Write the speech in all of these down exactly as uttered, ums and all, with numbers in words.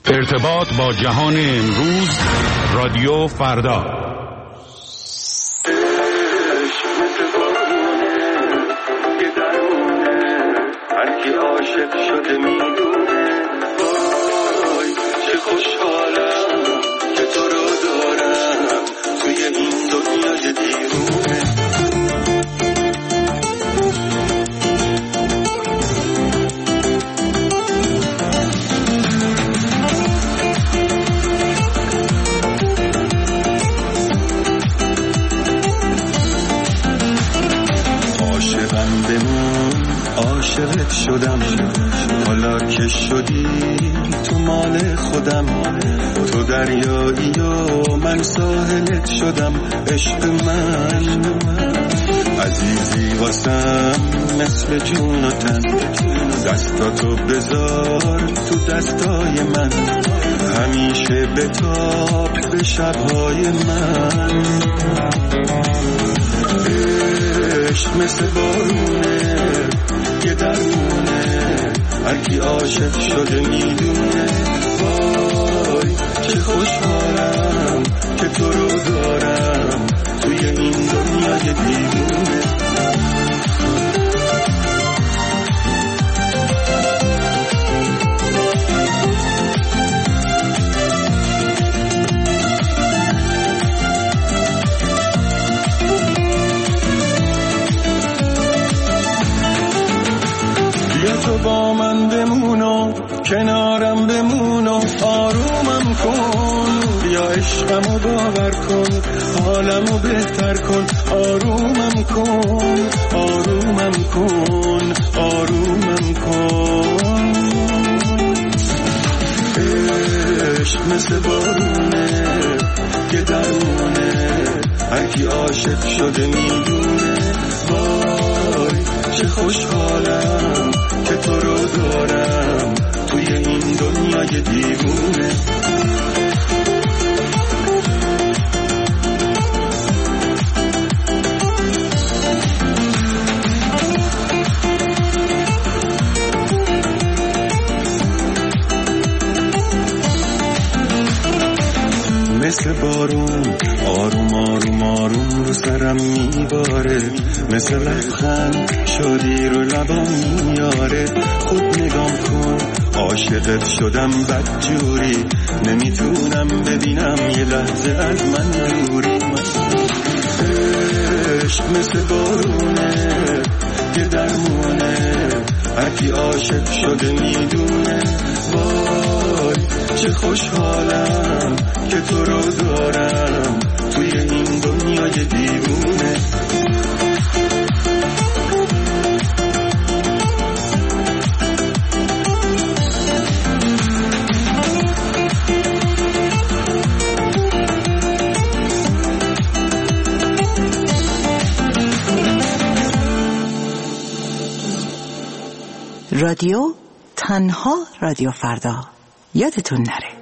ارتباط با جهان امروز، رادیو فردا. هرکی عاشق شده میدونه وای چه خوشحالم که تو رو دارم توی این دنیای دیوونه. عاشقم بمون عاشقت شدم حالا که شدی تو مال خودم. تو دریایی و من ساحلت شدم. عشق من عزیزی واسم مثل جون و تن. دستاتو بذار تو دستای من. همیشه بتاب به شبهای من. عشق مثل بارونه یه درمونه. هرکی عاشق شده میدونه وای چه خوشحالم که تو رو دارم توی این دنیای دیوونه. تو با من بمون و کنارم بمون و آرومم کن. بیا عشقمو باور کن حالمو بهتر کن. آرومم کن آرومم کن آرومم کن. عشق مثل بارونه که درمونه. هرکی عاشق شده میدونه وای چه خوشحالم که تو رو دارم توی این دنیای دیوونه. مثل بارون آروم آروم آروم رو سرم میباره. مثل لبخند شادی رو لبام میاره. خود نگام کن عاشقت شدم بدجوری. نمیتونم ببینم یه لحظه از من دوری. عشق مثل بارونه یه درمونه. هرکی عاشق شده میدونه وای چه خوشحالم که تو رو دارم توی این دنیای دیوونه. رادیو تنها رادیو فردا. یادتون نره.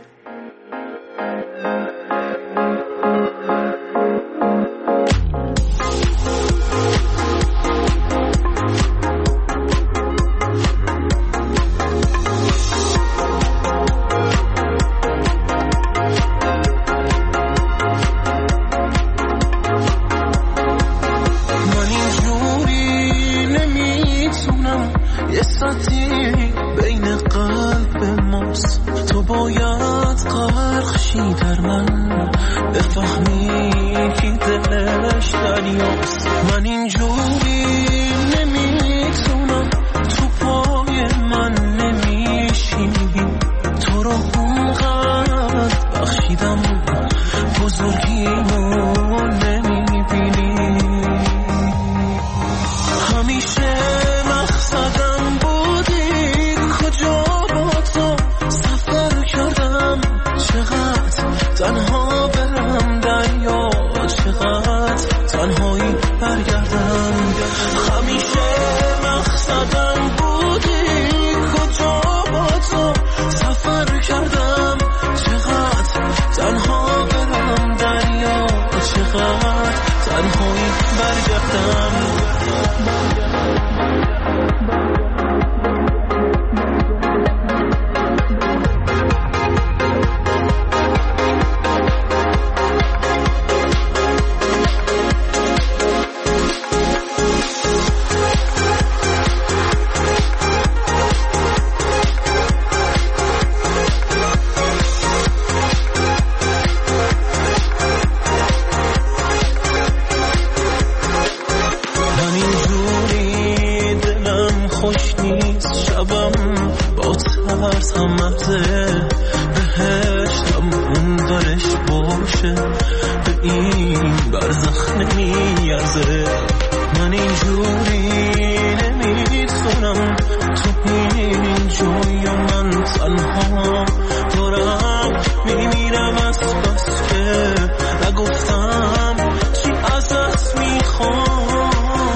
باز هم مبزه بهشتم اون دارش باشه به این برزخ نمیارزه من اینجوری نمیتونم تو این جای من تنها دارم میمیرم از بس که نگفتم چی ازت میخوام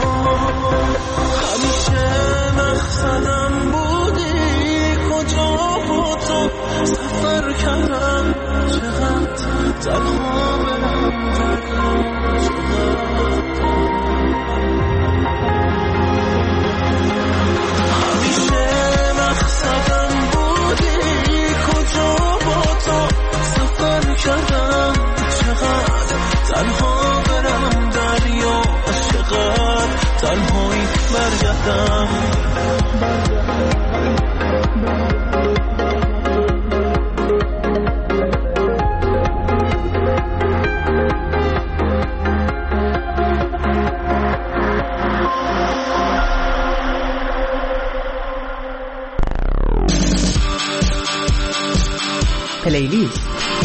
همیشه مقصدم بودی کجا با تو سفر کردم چقدر تنها برم همیشه مقصدم بودی کجا با تو سفر کردم چقدر تنها برم دریا چقدر تنهایی برگردم پلیلیست.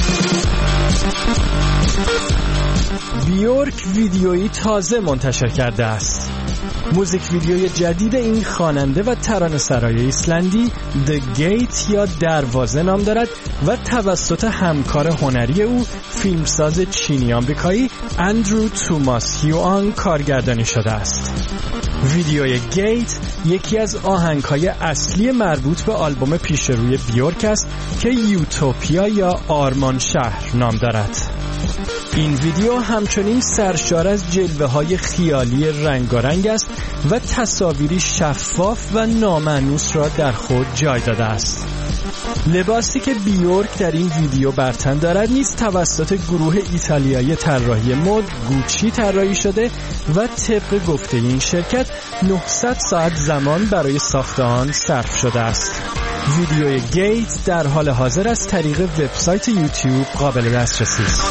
بیورک ویدیویی تازه منتشر کرده است. موزیک ویدیوی جدید این خواننده و ترانه‌سرای ایسلندی The Gate یا دروازه نام دارد و توسط همکار هنری او فیلمساز چینی آمریکایی اندرو توماس هیوآن کارگردانی شده است. ویدیوی گیت یکی از آهنگ‌های اصلی مربوط به آلبوم پیش روی بیورک است که یوتوپیا یا آرمان شهر نام دارد. این ویدیو همچنین سرشار از جلوه‌های خیالی رنگارنگ است و تصاویری شفاف و نامانوس را در خود جای داده است. لباسی که بیورک در این ویدیو بر تن دارد نیز توسط گروه ایتالیایی طراحی مد گوچی طراحی شده و طبق گفته این شرکت نهصد ساعت زمان برای ساخت آن صرف شده است. ویدیوی گیت در حال حاضر از طریق وبسایت یوتیوب قابل دسترسی است.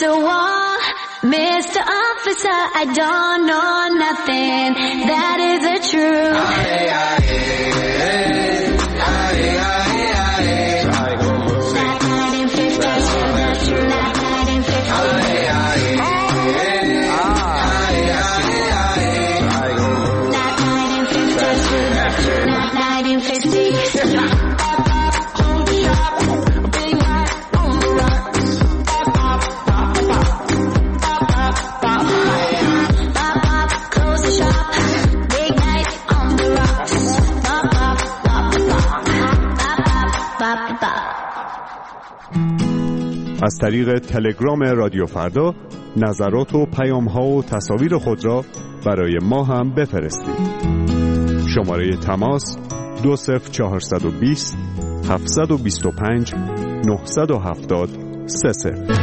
the wall, Mister Officer, I don't know nothing. That is the truth. Aye, aye, aye, aye, aye, aye. Black nineteen fifties, the truth. Black nineteen fifties. Aye, aye, aye, aye, aye. Black nineteen fifties, Black nineteen fifties. از طریق تلگرام رادیو فردا نظرات و پیام‌ها و تصاویر خود را برای ما هم بفرستید. شماره تماس دو صفر چهارصد و بیست هفتصد و بیست و پنج نهصد و هفتاد سه صفر.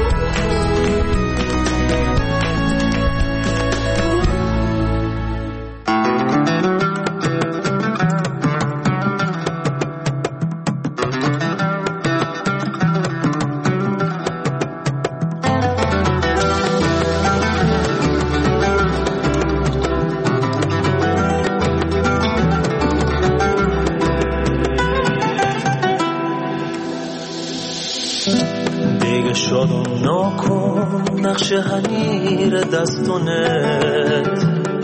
شادم ناکن نقش حنیر دستونت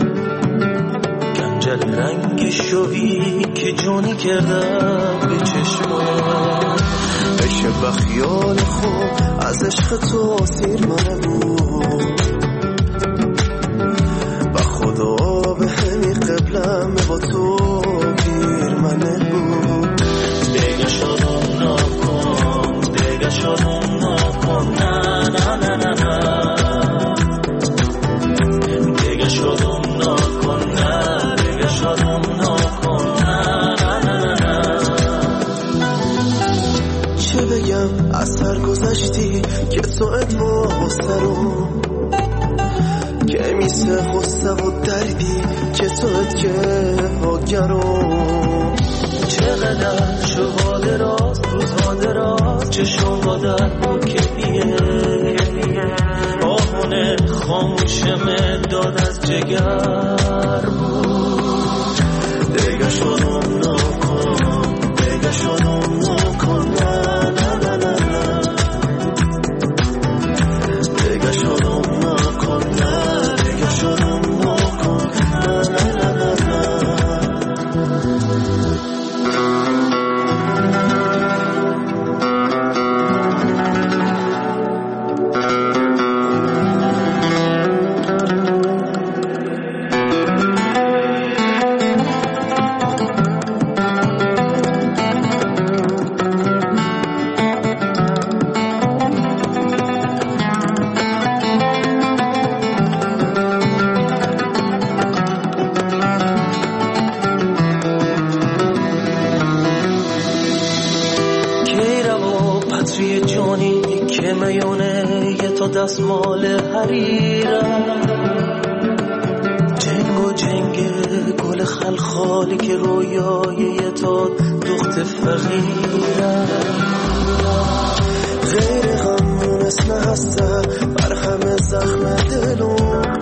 گنجل رنگ شوی که جونی کردم به چشمات بشه و خیال خوب از عشق تو سیر منه بود و خدا به همی قبلم با تو گیر منه بود دیگه شادم ناکن دیگه شادم نه نه نه نه نه دیگه شادم نکن نه دیگه شادم نکن نه نه نه نه چه بگم از سر گذشتی که سوئد و سرم که میسه غصه و دردی که سوئد که واگرم چقدر شواده راست روزاده راست چشم با درد و کلیه آهونه خاموشم داد از جگر بود دیگه شدم نکن دیگه شدم نکن نه نه نه نه دیگه شدم نکن نه دیگه شدم نکن نه نه نه نه دستمال حریرم جنگ و جنگ گل خلخالی که رویای تو دخت فقیرم غیر غمون اسم هسته بر همه زخم دلون